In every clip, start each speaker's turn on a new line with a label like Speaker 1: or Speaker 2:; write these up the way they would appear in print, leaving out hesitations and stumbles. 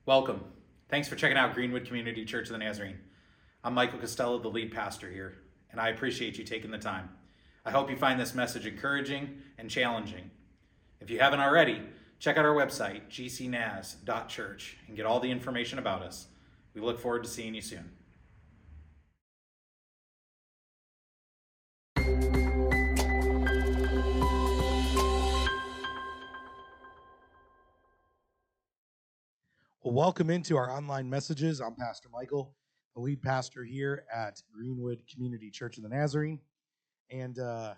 Speaker 1: Welcome. Thanks for checking out Greenwood Community Church of the Nazarene. I'm Michael Costello, the lead pastor here, and I appreciate you taking the time. I hope you find this message encouraging and challenging. If you haven't already, check out our website, gcnaz.church, and get all the information about us. We look forward to seeing you soon.
Speaker 2: Well, welcome into our online messages. I'm Pastor Michael, the lead pastor here at Greenwood Community Church of the Nazarene. And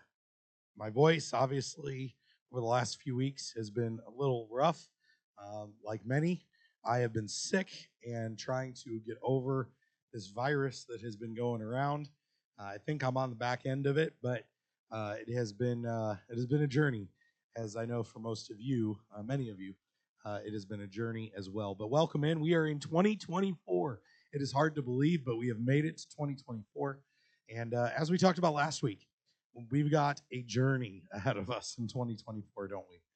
Speaker 2: my voice, obviously, over the last few weeks has been a little rough. Like many, I have been sick and trying to get over this virus that has been going around. I think I'm on the back end of it, but it has been a journey, as I know for most of you, many of you. It has been a journey as well. But welcome in. We are in 2024. It is hard to believe, but we have made it to 2024. And as we talked about last week, we've got a journey ahead of us in 2024, don't we?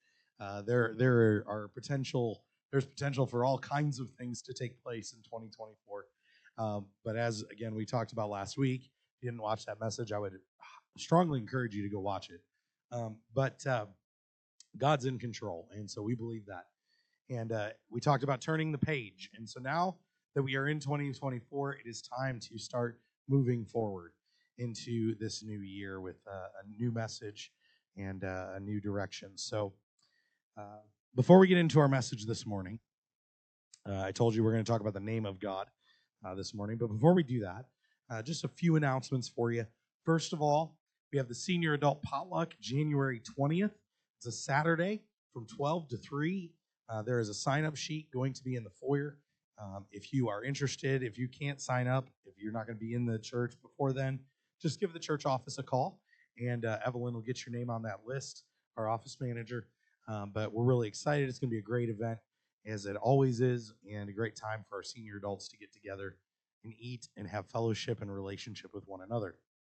Speaker 2: There's potential for all kinds of things to take place in 2024. But as again we talked about last week, if you didn't watch that message, I would strongly encourage you to go watch it. But God's in control, and so we believe that. And we talked about turning the page. And so now that we are in 2024, it is time to start moving forward into this new year with a new message and a new direction. So before we get into our message this morning, I told you we're going to talk about the name of God this morning. But before we do that, just a few announcements for you. First of all, we have the Senior Adult Potluck, January 20th. It's a Saturday from 12 to 3. There is a sign-up sheet going to be in the foyer. If you are interested, if you can't sign up, if you're not going to be in the church before then, just give the church office a call, and Evelyn will get your name on that list, our office manager. But we're really excited. It's going to be a great event, as it always is, and a great time for our senior adults to get together and eat and have fellowship and relationship with one another.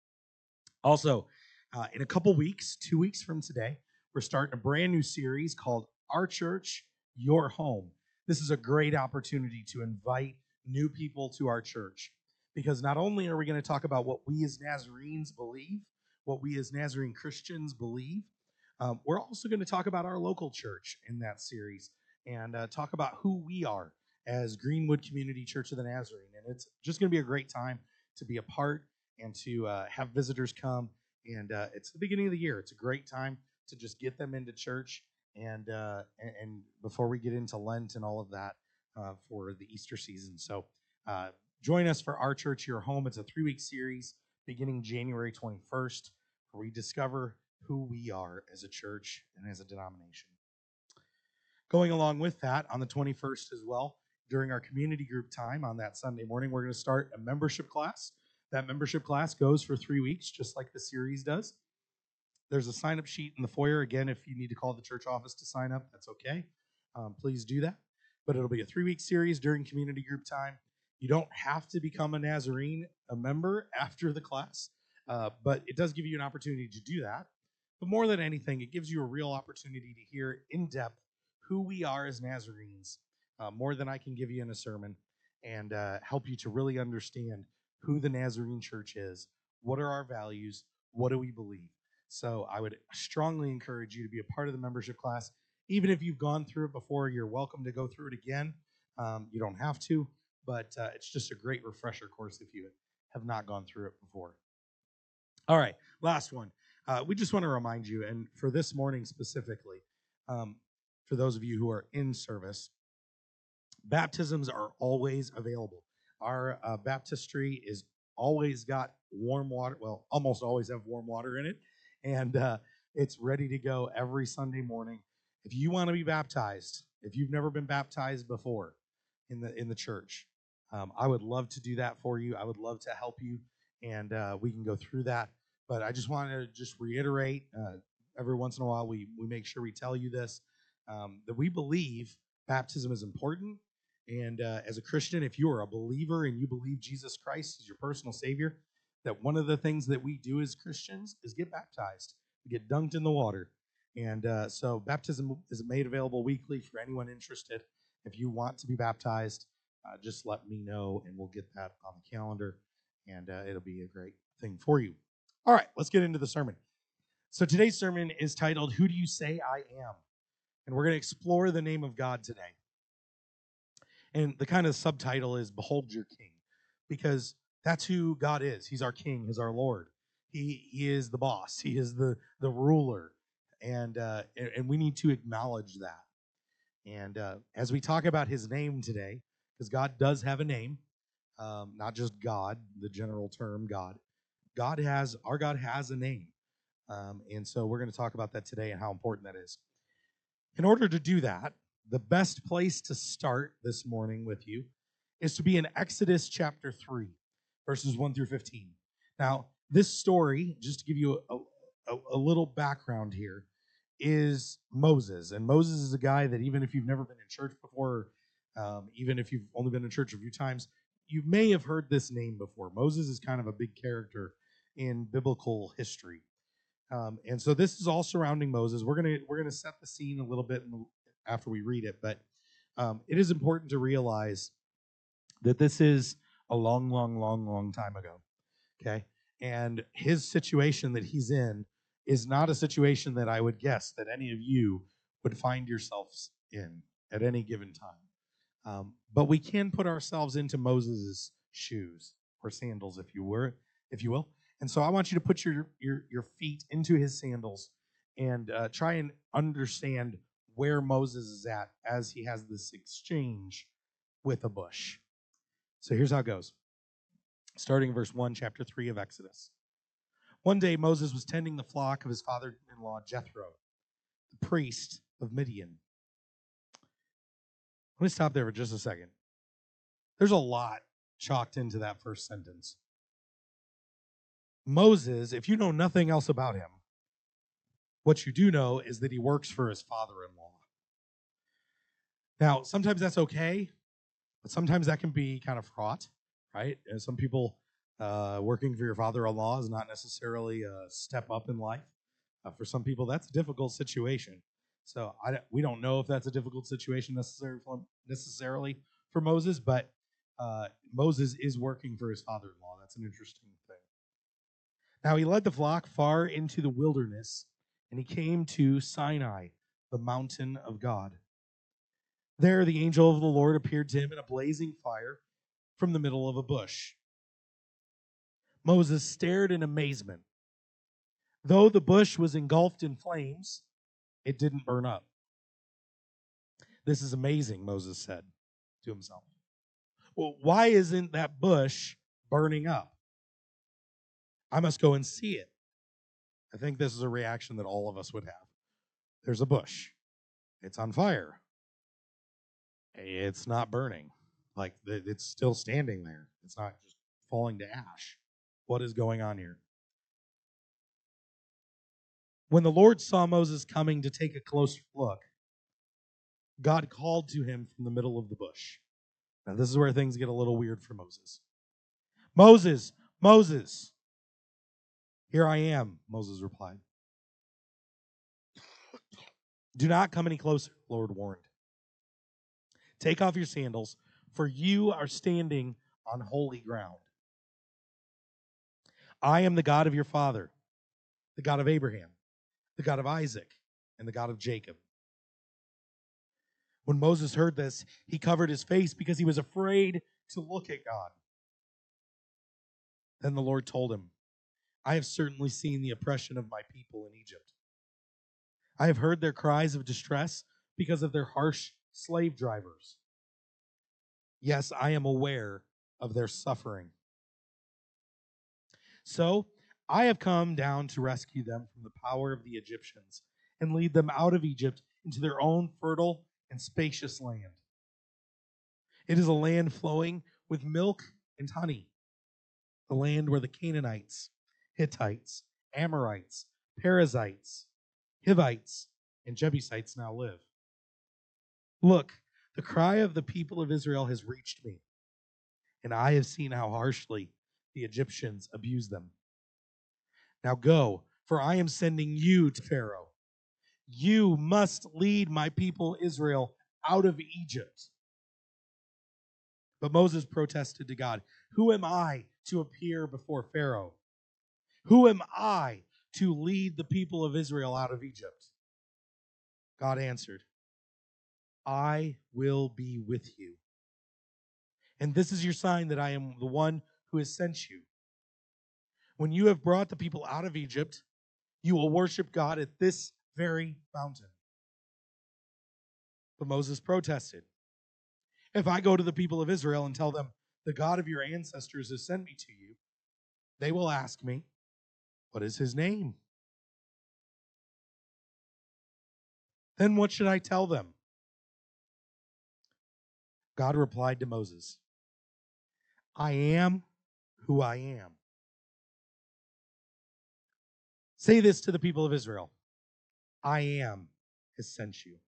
Speaker 2: Also, in a couple weeks, 2 weeks from today, we're starting a brand new series called Our Church, Your Home. This is a great opportunity to invite new people to our church, because not only are we going to talk about what we as Nazarenes believe, what we as Nazarene Christians believe, we're also going to talk about our local church in that series and talk about who we are as Greenwood Community Church of the Nazarene. And it's just going to be a great time to be a part and to have visitors come. And it's the beginning of the year. It's a great time to just get them into church. And before we get into Lent and all of that for the Easter season. So join us for Our Church, Your Home. It's a 3-week series beginning January 21st, where we discover who we are as a church and as a denomination. Going along with that, on the 21st as well, during our community group time on that Sunday morning, we're going to start a membership class. That membership class goes for 3 weeks, just like the series does. There's a sign-up sheet in the foyer. Again, if you need to call the church office to sign up, that's okay. Please do that. But it'll be a 3-week series during community group time. You don't have to become a Nazarene, a member, after the class, but it does give you an opportunity to do that. But more than anything, it gives you a real opportunity to hear in depth who we are as Nazarenes, more than I can give you in a sermon, and help you to really understand who the Nazarene Church is, what are our values, what do we believe. So I would strongly encourage you to be a part of the membership class. Even if you've gone through it before, you're welcome to go through it again. You don't have to, but it's just a great refresher course if you have not gone through it before. All right, last one. We just want to remind you, and for this morning specifically, for those of you who are in service, baptisms are always available. Our baptistry is always got warm water, well, almost always have warm water in it, and it's ready to go every Sunday morning. If you want to be baptized, if you've never been baptized before in the church, I would love to do that for you. I would love to help you, and we can go through that. But I just want to just reiterate, every once in a while we make sure we tell you this, that we believe baptism is important. And as a Christian, if you are a believer and you believe Jesus Christ is your personal Savior, that one of the things that we do as Christians is get baptized. We get dunked in the water. And so baptism is made available weekly for anyone interested. If you want to be baptized, just let me know, and we'll get that on the calendar, and it'll be a great thing for you. All right, let's get into the sermon. So today's sermon is titled, Who Do You Say I Am? And we're going to explore the name of God today. And the kind of subtitle is Behold Your King, because that's who God is. He's our King, He's our Lord. He is the boss. He is the ruler, and we need to acknowledge that. And as we talk about His name today, because God does have a name, not just God, the general term God. Our God has a name, and so we're going to talk about that today and how important that is. In order to do that, the best place to start this morning with you is to be in Exodus chapter 3, verses 1 through 15. Now, this story, just to give you a little background here, is Moses. And Moses is a guy that even if you've never been in church before, even if you've only been in church a few times, you may have heard this name before. Moses is kind of a big character in biblical history. And so this is all surrounding Moses. We're gonna set the scene a little bit after we read it, but it is important to realize that this is a long time ago. Okay, and his situation that he's in is not a situation that I would guess that any of you would find yourselves in at any given time. But we can put ourselves into Moses' shoes or sandals, if you will. And so I want you to put your feet into his sandals and try and understand where Moses is at as he has this exchange with a bush. So here's how it goes. Starting in verse 1, chapter 3 of Exodus. One day Moses was tending the flock of his father-in-law Jethro, the priest of Midian. Let me stop there for just a second. There's a lot chalked into that first sentence. Moses, if you know nothing else about him, what you do know is that he works for his father-in-law. Now, sometimes that's okay, but sometimes that can be kind of fraught, right? And some people working for your father-in-law is not necessarily a step up in life. For some people, that's a difficult situation. So we don't know if that's a difficult situation necessarily for Moses, but Moses is working for his father-in-law. That's an interesting thing. Now he led the flock far into the wilderness, and he came to Sinai, the mountain of God. There the angel of the Lord appeared to him in a blazing fire from the middle of a bush. Moses stared in amazement. Though the bush was engulfed in flames, it didn't burn up. This is amazing, Moses said to himself. Well, why isn't that bush burning up? I must go and see it. I think this is a reaction that all of us would have. There's a bush. It's on fire. It's not burning. Like, it's still standing there. It's not just falling to ash. What is going on here? When the Lord saw Moses coming to take a closer look, God called to him from the middle of the bush. Now, this is where things get a little weird for Moses. Moses, Moses. Here I am, Moses replied. Do not come any closer, the Lord warned. Take off your sandals, for you are standing on holy ground. I am the God of your father, the God of Abraham, the God of Isaac, and the God of Jacob. When Moses heard this, he covered his face because he was afraid to look at God. Then the Lord told him, I have certainly seen the oppression of my people in Egypt. I have heard their cries of distress because of their harsh slave drivers. Yes, I am aware of their suffering. So I have come down to rescue them from the power of the Egyptians and lead them out of Egypt into their own fertile and spacious land. It is a land flowing with milk and honey, the land where the Canaanites, Hittites, Amorites, Perizzites, Hivites, and Jebusites now live. Look, the cry of the people of Israel has reached me, and I have seen how harshly the Egyptians abuse them. Now go, for I am sending you to Pharaoh. You must lead my people Israel out of Egypt. But Moses protested to God, "Who am I to appear before Pharaoh? Who am I to lead the people of Israel out of Egypt?" God answered, "I will be with you. And this is your sign that I am the one who has sent you. When you have brought the people out of Egypt, you will worship God at this very mountain." But Moses protested, "If I go to the people of Israel and tell them, 'The God of your ancestors has sent me to you,' they will ask me, 'What is his name?' Then what should I tell them?" God replied to Moses, "I am who I am. Say this to the people of Israel: 'I am has sent you.'"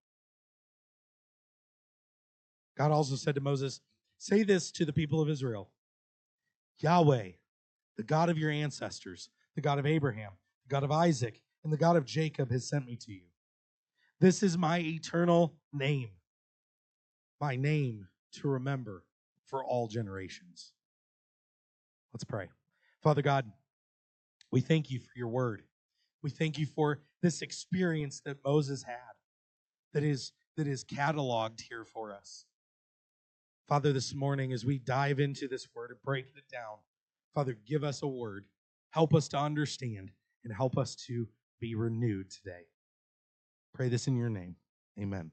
Speaker 2: God also said to Moses, "Say this to the people of Israel: 'Yahweh, the God of your ancestors, the God of Abraham, the God of Isaac, and the God of Jacob has sent me to you. This is my eternal name, my name to remember for all generations." Let's pray. Father God, we thank you for your word. We thank you for this experience that Moses had that is cataloged here for us. Father, this morning as we dive into this word and break it down, Father, give us a word. Help us to understand and help us to be renewed today. Pray this in your name. Amen.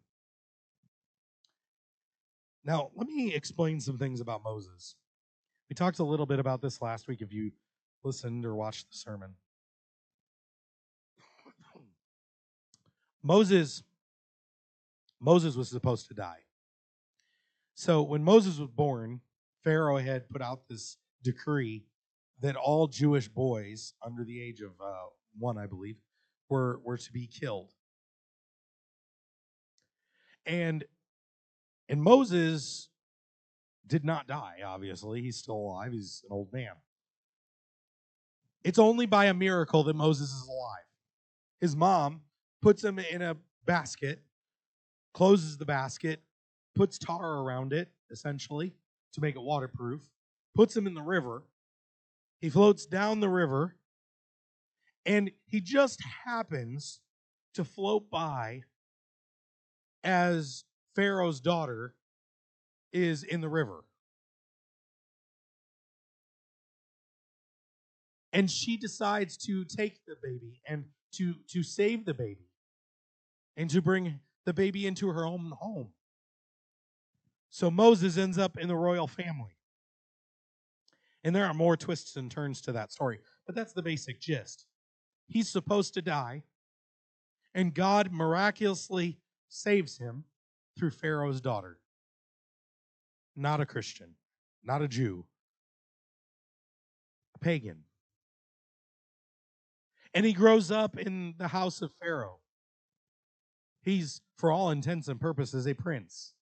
Speaker 2: Now, let me explain some things about Moses. We talked a little bit about this last week if you listened or watched the sermon. Moses was supposed to die. So when Moses was born, Pharaoh had put out this decree that all Jewish boys under the age of 1, I believe, were to be killed. And Moses did not die, obviously. He's still alive. He's an old man. It's only by a miracle that Moses is alive. His mom puts him in a basket, closes the basket, puts tar around it, essentially, to make it waterproof, puts him in the river. He floats down the river, and he just happens to float by as Pharaoh's daughter is in the river. And she decides to take the baby and to save the baby and to bring the baby into her own home. So Moses ends up in the royal family. And there are more twists and turns to that story, but that's the basic gist. He's supposed to die, and God miraculously saves him through Pharaoh's daughter. Not a Christian, not a Jew, a pagan. And he grows up in the house of Pharaoh. He's, for all intents and purposes, a prince.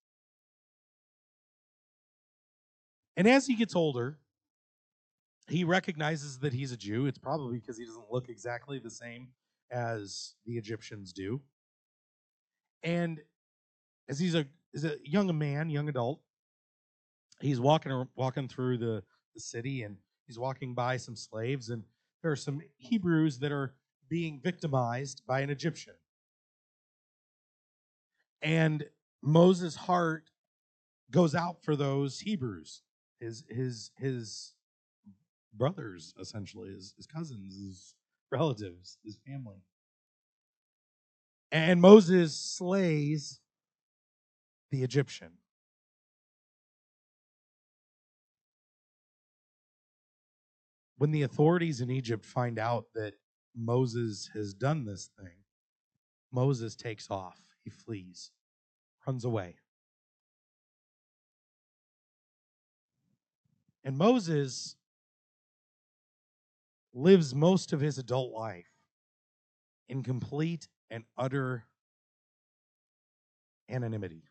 Speaker 2: And as he gets older, he recognizes that he's a Jew. It's probably because he doesn't look exactly the same as the Egyptians do. And as he's a young man, young adult, he's walking through the city, and he's walking by some slaves, and there are some Hebrews that are being victimized by an Egyptian. And Moses' heart goes out for those Hebrews, his brothers, essentially, his cousins, his relatives, his family. And Moses slays the Egyptian. When the authorities in Egypt find out that Moses has done this thing, Moses takes off. He flees, runs away. And Moses lives most of his adult life in complete and utter anonymity.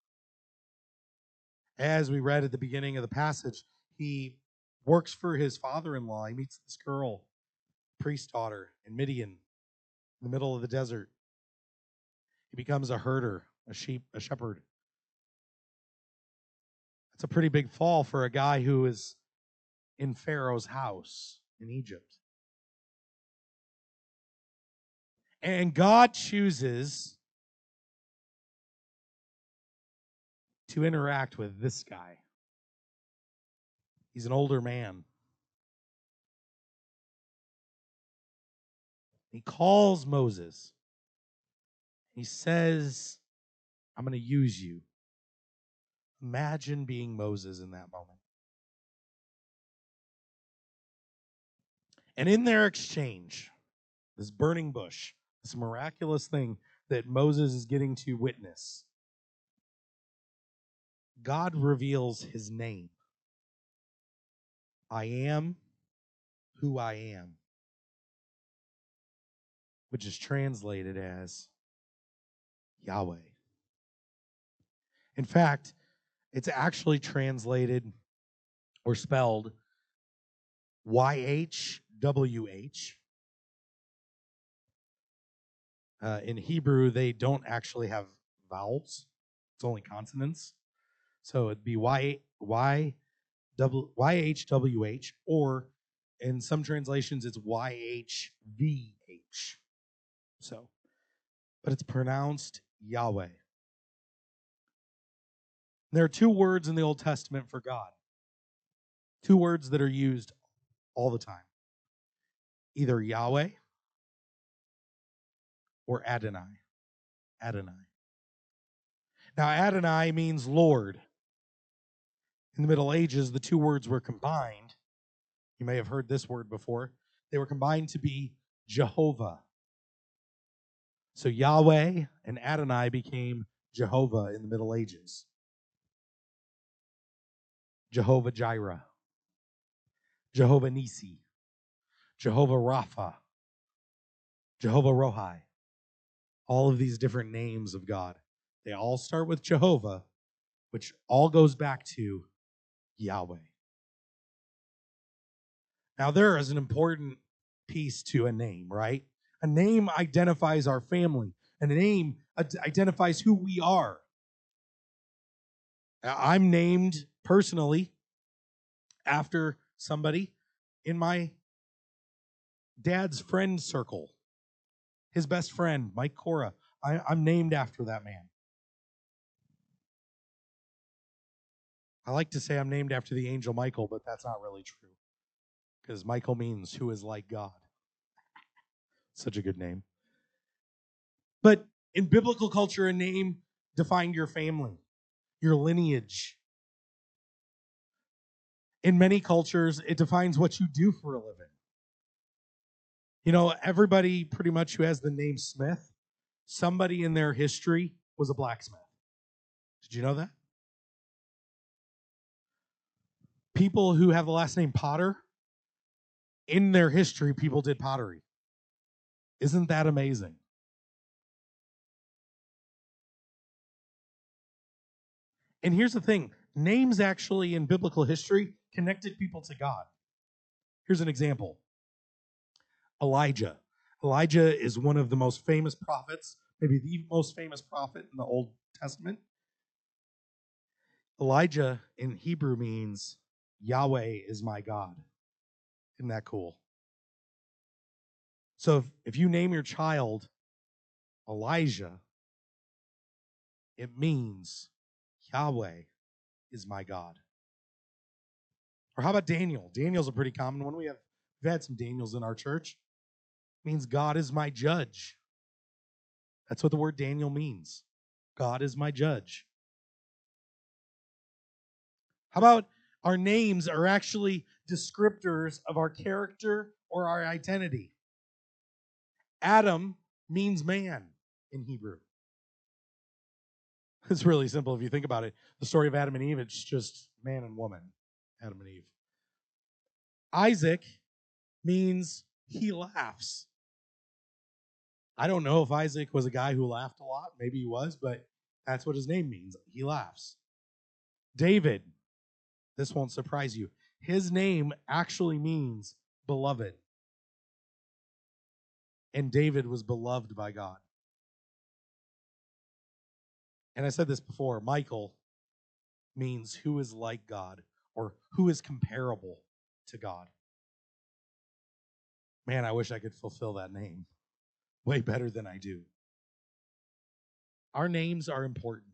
Speaker 2: As we read at the beginning of the passage, he works for his father-in-law. He meets this girl, priest daughter, in Midian, in the middle of the desert. He becomes a herder, a shepherd. It's a pretty big fall for a guy who is in Pharaoh's house in Egypt. And God chooses to interact with this guy. He's an older man. He calls Moses. He says, I'm going to use you. Imagine being Moses in that moment. And in their exchange, this burning bush, this miraculous thing that Moses is getting to witness, God reveals his name. I am who I am, which is translated as Yahweh. In fact, it's actually translated or spelled YHWH. In Hebrew, they don't actually have vowels. It's only consonants. So it'd be YHWH, or in some translations, it's YHVH. So, but it's pronounced Yahweh. There are two words in the Old Testament for God. Two words that are used all the time. Either Yahweh or Adonai. Adonai. Now, Adonai means Lord. In the Middle Ages, the two words were combined. You may have heard this word before. They were combined to be Jehovah. So Yahweh and Adonai became Jehovah in the Middle Ages. Jehovah Jireh, Jehovah Nisi, Jehovah Rapha, Jehovah Rohi. All of these different names of God. They all start with Jehovah, which all goes back to Yahweh. Now, there is an important piece to a name, right? A name identifies our family, and a name identifies who we are. I'm named personally after somebody in my dad's friend circle. His best friend, Mike Cora. I'm named after that man. I like to say I'm named after the angel Michael, but that's not really true. Because Michael means who is like God. Such a good name. But in biblical culture, a name defined your family, your lineage. In many cultures, it defines what you do for a living. You know, everybody pretty much who has the name Smith, somebody in their history was a blacksmith. Did you know that? People who have the last name Potter, in their history, people did pottery. Isn't that amazing? And here's the thing, names actually in biblical history connected people to God. Here's an example. Elijah. Elijah is one of the most famous prophets, maybe the most famous prophet in the Old Testament. Elijah in Hebrew means Yahweh is my God. Isn't that cool? So if you name your child Elijah, it means Yahweh is my God. Or how about Daniel? Daniel's a pretty common one. We've had some Daniels in our church. It means God is my judge. That's what the word Daniel means. God is my judge. How about our names are actually descriptors of our character or our identity? Adam means man in Hebrew. It's really simple if you think about it. The story of Adam and Eve, it's just man and woman, Adam and Eve. Isaac means he laughs. I don't know if Isaac was a guy who laughed a lot. Maybe he was, but that's what his name means. He laughs. David, this won't surprise you. His name actually means beloved. And David was beloved by God. And I said this before, Michael means who is like God or who is comparable to God. Man, I wish I could fulfill that name way better than I do. Our names are important.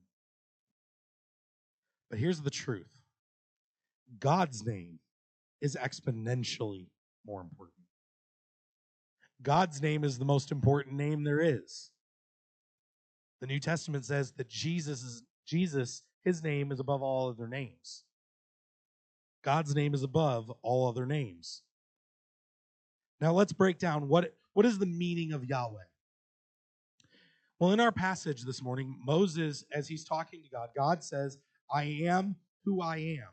Speaker 2: But here's the truth. God's name is exponentially more important. God's name is the most important name there is. The New Testament says that Jesus, his name is above all other names. God's name is above all other names. Now let's break down what is the meaning of Yahweh. Well, in our passage this morning, Moses, as he's talking to God, God says, I am who I am.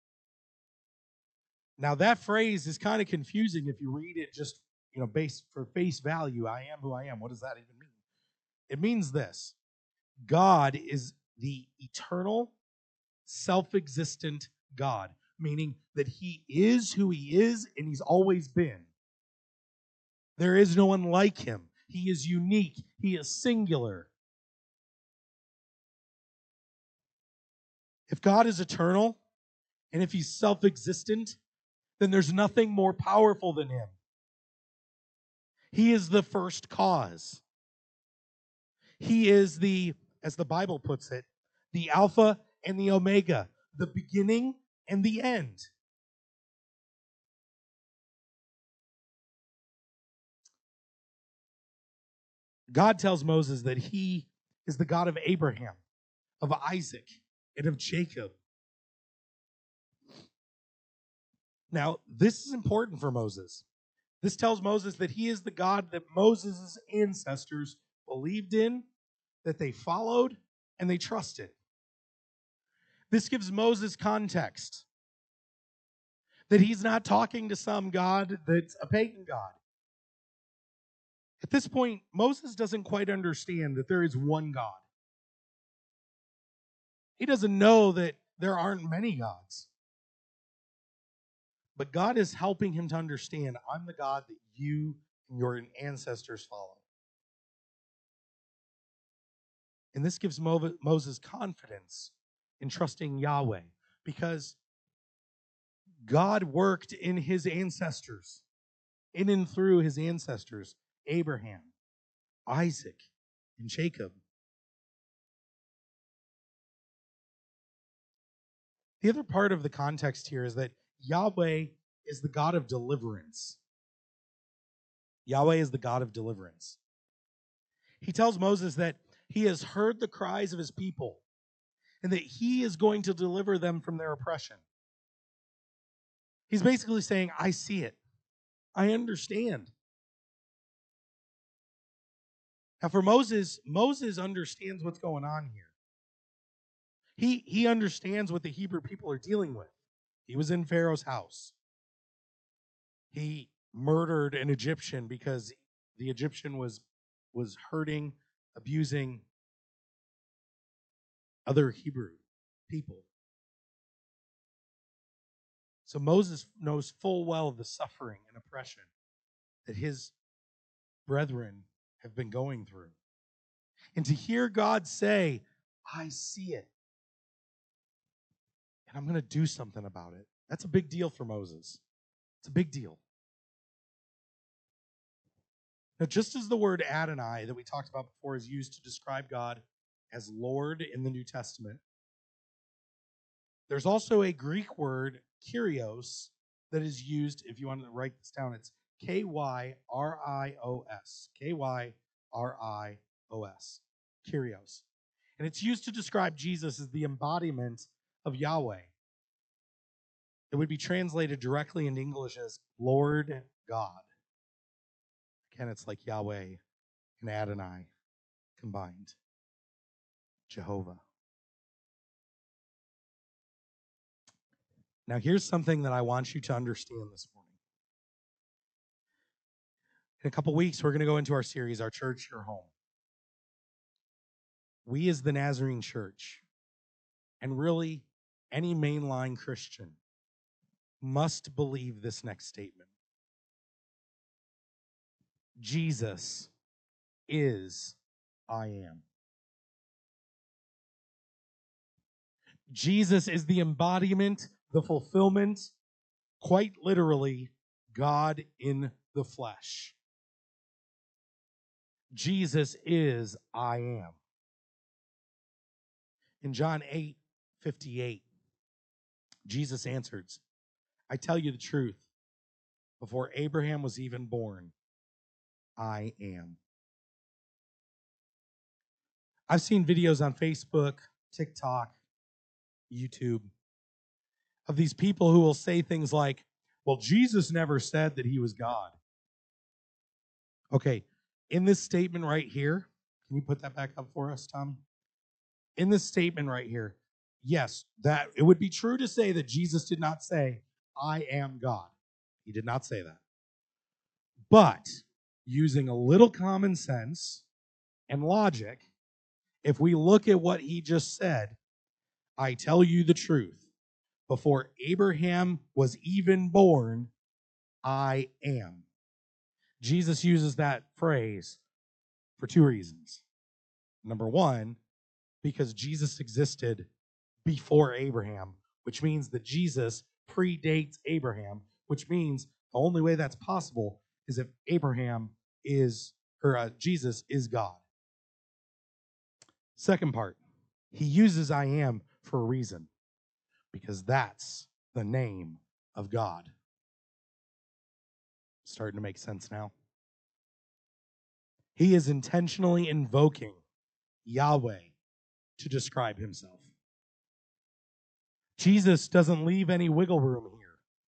Speaker 2: Now that phrase is kind of confusing if you read it just, based for face value. I am who I am. What does that even mean? It means this. God is the eternal, self-existent God, meaning that he is who he is and he's always been. There is no one like him. He is unique. He is singular. If God is eternal and if he's self-existent, then there's nothing more powerful than him. He is the first cause. He is the, as the Bible puts it, the Alpha and the Omega, the beginning and the end. God tells Moses that he is the God of Abraham, of Isaac, and of Jacob. Now, this is important for Moses. This tells Moses that he is the God that Moses' ancestors believed in, that they followed, and they trusted. This gives Moses context that he's not talking to some God that's a pagan God. At this point, Moses doesn't quite understand that there is one God. He doesn't know that there aren't many gods. But God is helping him to understand, I'm the God that you and your ancestors follow. And this gives Moses confidence in trusting Yahweh because God worked in his ancestors, in and through his ancestors, Abraham, Isaac, and Jacob. The other part of the context here is that Yahweh is the God of deliverance. Yahweh is the God of deliverance. He tells Moses that he has heard the cries of his people and that he is going to deliver them from their oppression. He's basically saying, I see it. I understand. Now for Moses understands what's going on here. He understands what the Hebrew people are dealing with. He was in Pharaoh's house. He murdered an Egyptian because the Egyptian was hurting, abusing other Hebrew people. So Moses knows full well the suffering and oppression that his brethren have been going through. And to hear God say, I see it, and I'm going to do something about it, that's a big deal for Moses. It's a big deal. Now, just as the word Adonai that we talked about before is used to describe God as Lord in the New Testament, there's also a Greek word, Kyrios, that is used, if you want to write this down, it's Kyrios. Kyrios. Kyrios. And it's used to describe Jesus as the embodiment of Yahweh. It would be translated directly into English as Lord God. Again, it's like Yahweh and Adonai combined. Jehovah. Now, here's something that I want you to understand this morning. In a couple weeks, we're going to go into our series, Our Church, Your Home. We as the Nazarene Church, and really any mainline Christian, must believe this next statement. Jesus is I am. Jesus is the embodiment, the fulfillment, quite literally, God in the flesh. Jesus is I am. In John 8:58, Jesus answers, I tell you the truth, before Abraham was even born, I am. I've seen videos on Facebook, TikTok, YouTube of these people who will say things like, well, Jesus never said that he was God. Okay, in this statement right here, can you put that back up for us, Tommy? In this statement right here, yes, that it would be true to say that Jesus did not say, I am God. He did not say that. But using a little common sense and logic, if we look at what he just said, I tell you the truth. Before Abraham was even born, I am. Jesus uses that phrase for two reasons. Number one, because Jesus existed before Abraham, which means that Jesus predates Abraham, which means the only way that's possible is if Jesus is God. Second part, he uses I am for a reason, because that's the name of God. Starting to make sense now. He is intentionally invoking Yahweh to describe himself. Jesus doesn't leave any wiggle room here.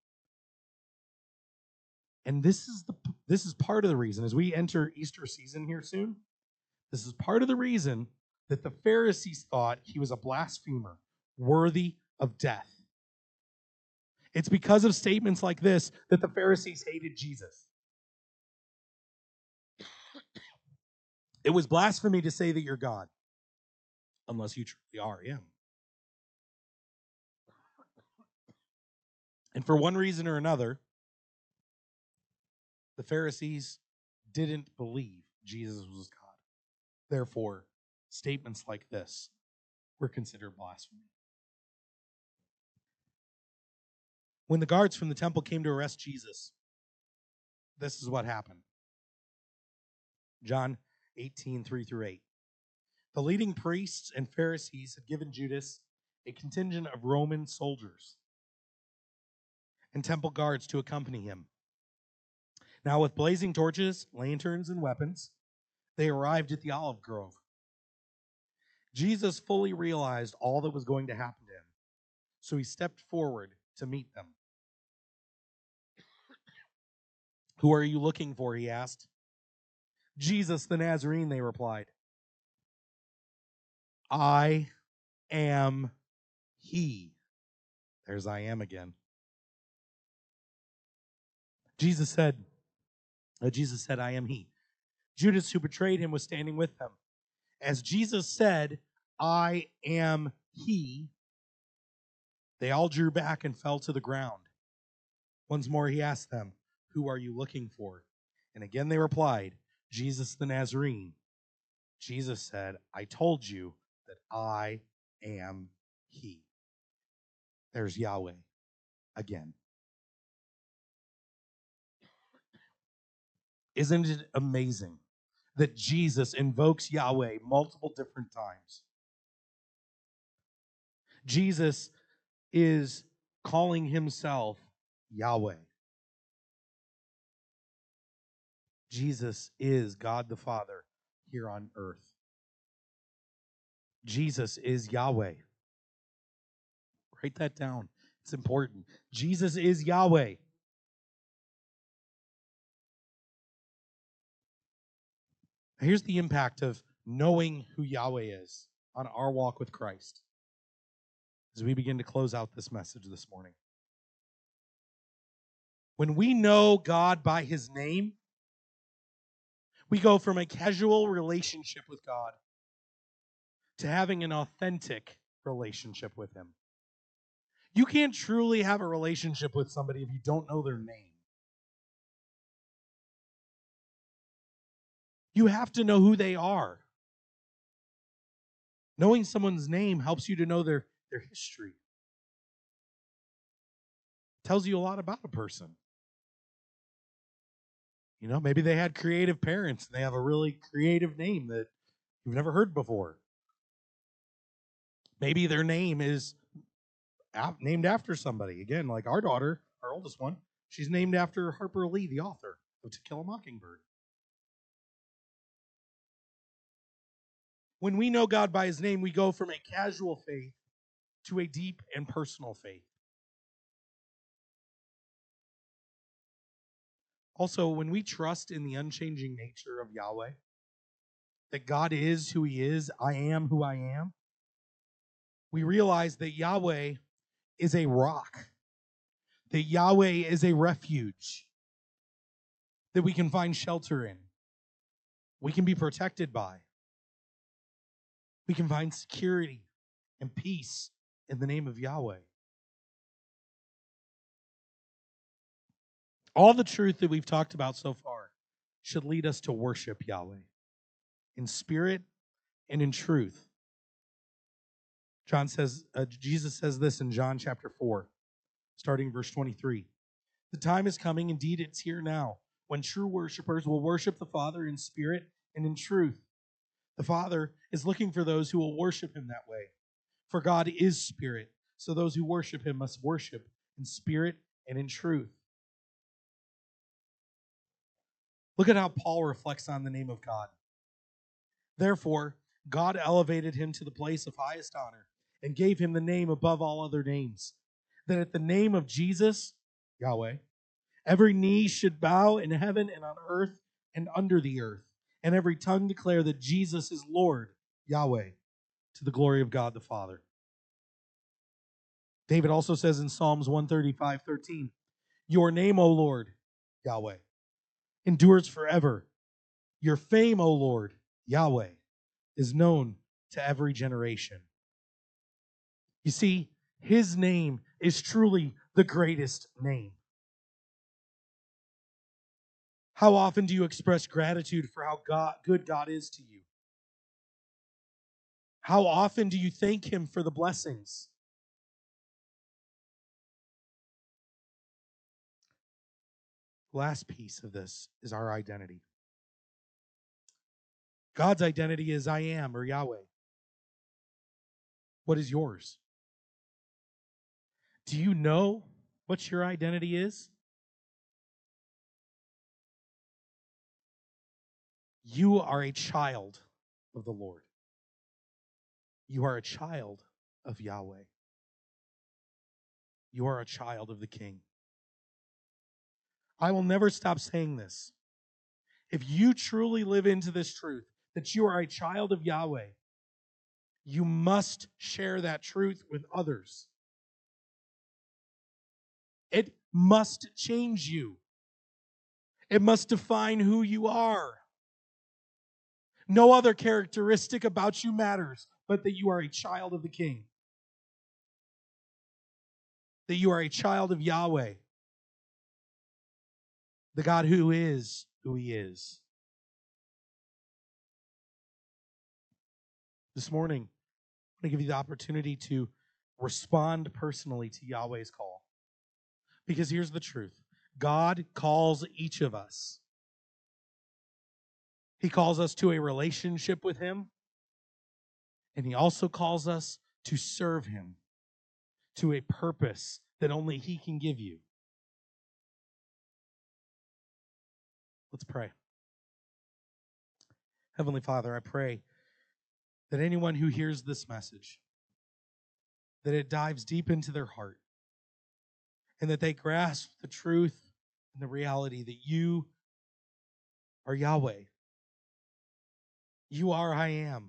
Speaker 2: And this is part of the reason, as we enter Easter season here soon, this is part of the reason that the Pharisees thought he was a blasphemer, worthy of death. It's because of statements like this that the Pharisees hated Jesus. It was blasphemy to say that you're God, unless you truly are him. And for one reason or another, the Pharisees didn't believe Jesus was God. Therefore, statements like this were considered blasphemy. When the guards from the temple came to arrest Jesus, this is what happened. John 18:3-8. The leading priests and Pharisees had given Judas a contingent of Roman soldiers and temple guards to accompany him. Now, with blazing torches, lanterns, and weapons, they arrived at the olive grove. Jesus fully realized all that was going to happen to him, so he stepped forward to meet them. Who are you looking for? He asked. Jesus the Nazarene, they replied. I am he. There's I am again. Jesus said, I am he. Judas, who betrayed him, was standing with them. As Jesus said, I am he, they all drew back and fell to the ground. Once more he asked them, who are you looking for? And again they replied, Jesus the Nazarene. Jesus said, I told you that I am he. There's Yahweh again. Isn't it amazing that Jesus invokes Yahweh multiple different times? Jesus is calling himself Yahweh. Jesus is God the Father here on earth. Jesus is Yahweh. Write that down. It's important. Jesus is Yahweh. Here's the impact of knowing who Yahweh is on our walk with Christ as we begin to close out this message this morning. When we know God by his name, we go from a casual relationship with God to having an authentic relationship with him. You can't truly have a relationship with somebody if you don't know their name. You have to know who they are. Knowing someone's name helps you to know their their history. It tells you a lot about a person. You know, maybe they had creative parents and they have a really creative name that you've never heard before. Maybe their name is named after somebody. Again, like our daughter, our oldest one, she's named after Harper Lee, the author of To Kill a Mockingbird. When we know God by his name, we go from a casual faith to a deep and personal faith. Also, when we trust in the unchanging nature of Yahweh, that God is who he is, I am who I am, we realize that Yahweh is a rock, that Yahweh is a refuge that we can find shelter in, we can be protected by. We can find security and peace in the name of Yahweh. All the truth that we've talked about so far should lead us to worship Yahweh in spirit and in truth. Jesus says this in John chapter 4, starting verse 23. The time is coming, indeed it's here now, when true worshipers will worship the Father in spirit and in truth. The Father is looking for those who will worship him that way. For God is spirit, so those who worship him must worship in spirit and in truth. Look at how Paul reflects on the name of God. Therefore, God elevated him to the place of highest honor and gave him the name above all other names, that at the name of Jesus, Yahweh, every knee should bow in heaven and on earth and under the earth, and every tongue declare that Jesus is Lord, Yahweh, to the glory of God the Father. David also says in Psalms 135:13, your name, O Lord, Yahweh, endures forever. Your fame, O Lord, Yahweh, is known to every generation. You see, his name is truly the greatest name. How often do you express gratitude for how good God is to you? How often do you thank him for the blessings? Last piece of this is our identity. God's identity is I am, or Yahweh. What is yours? Do you know what your identity is? You are a child of the Lord. You are a child of Yahweh. You are a child of the King. I will never stop saying this. If you truly live into this truth, that you are a child of Yahweh, you must share that truth with others. It must change you. It must define who you are. No other characteristic about you matters, but that you are a child of the King. That you are a child of Yahweh. The God who is who he is. This morning, I'm going to give you the opportunity to respond personally to Yahweh's call. Because here's the truth. God calls each of us. He calls us to a relationship with him. And he also calls us to serve him, to a purpose that only he can give you. Let's pray. Heavenly Father, I pray that anyone who hears this message, that it dives deep into their heart, and that they grasp the truth and the reality that you are Yahweh. You are I am.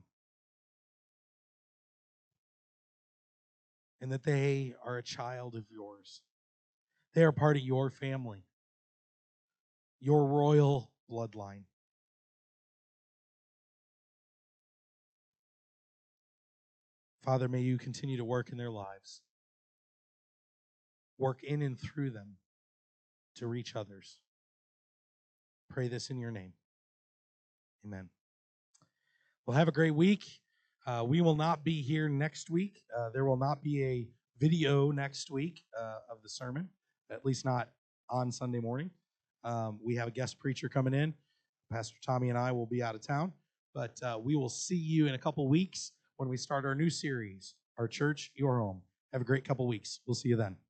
Speaker 2: And that they are a child of yours. They are part of your family, your royal bloodline. Father, may you continue to work in their lives. Work in and through them to reach others. Pray this in your name. Amen. Well, have a great week. We will not be here next week. There will not be a video next week of the sermon, at least not on Sunday morning. We have a guest preacher coming in. Pastor Tommy and I will be out of town, but we will see you in a couple weeks when we start our new series, Our Church, Your Home. Have a great couple weeks. We'll see you then.